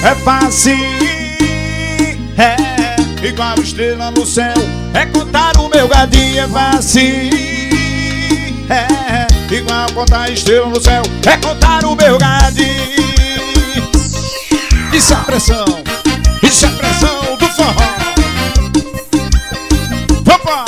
é fácil, é igual estrela no céu. É contar o meu gadinho, é fácil, é igual contar estrela no céu. É contar o meu gadinho. Isso é pressão, isso é pressão do forró. Opa!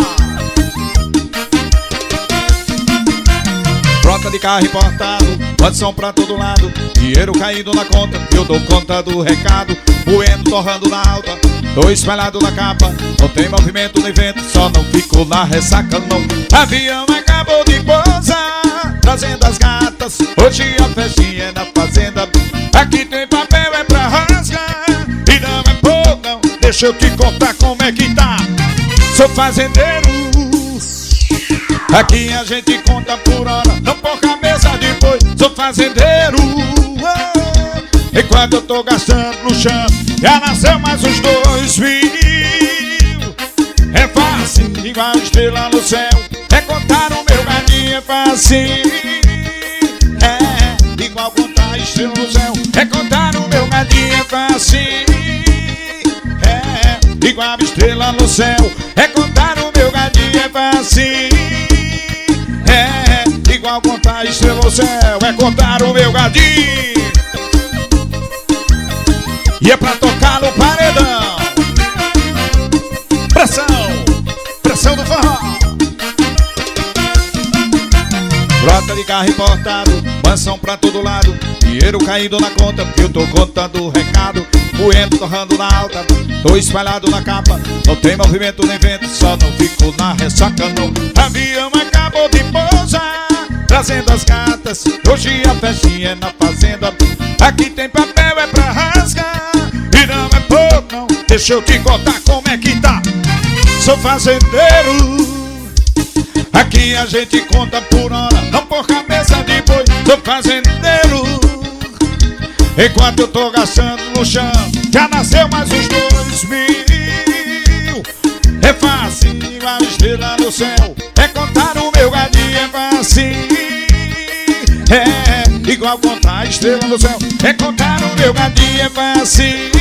Troca de carro importado, condição pra todo lado, dinheiro caindo na conta, eu dou conta do recado. Moendo, torrando na alta, tô espalhado na capa. Não tem movimento no evento, só não fico na ressaca não. Avião acabou de pousar, trazendo as gatas. Hoje a festinha é na fazenda. Aqui tem papel, é pra rasgar, e não é pouco não. Deixa eu te contar como é que tá. Sou fazendeiro, aqui a gente conta por hora, não por cabeça depois. Sou fazendeiro, enquanto eu tô gastando no chão, já nasceu mais uns 2000. É fácil, igual estrela no céu. É contar o meu gadinho, é fácil, é igual contar estrela no céu. É contar o meu gadinho, é fácil, é igual estrela no céu. É contar o meu gadinho, é fácil, é igual contar estrela no céu. É contar o meu gadinho. E é pra tocar no paredão. Pressão, pressão do forró. Frota de carro importado, mansão pra todo lado, dinheiro caindo na conta, que eu tô contando o recado. Moendo, torrando na alta, tô espalhado na capa. Não tem movimento nem vento, só não fico na ressaca não. Avião acabou de pousar, trazendo as gatas. Hoje a festinha é na fazenda. Aqui tem papel, é pra rasgar, e não é pouco não. Deixa eu te contar como é que tá. Sou fazendeiro, aqui a gente conta por hora, não por cabeça depois. Sou fazendeiro, enquanto eu tô gastando no chão, já nasceu mais uns 2000. É fácil, igual estrela no céu. É contar o meu gadinho, é fácil, é igual contar estrela no céu. É contar o meu gadinho, é fácil,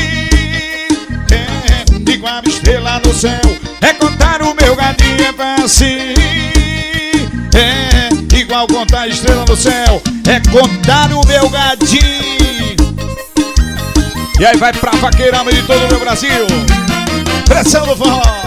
é igual estrela no céu. É contar o meu gadinho, é fácil, é igual contar estrela no céu. É contar o meu gadinho. E aí vai pra Vaqueirama de todo o meu Brasil. Pressão do forró.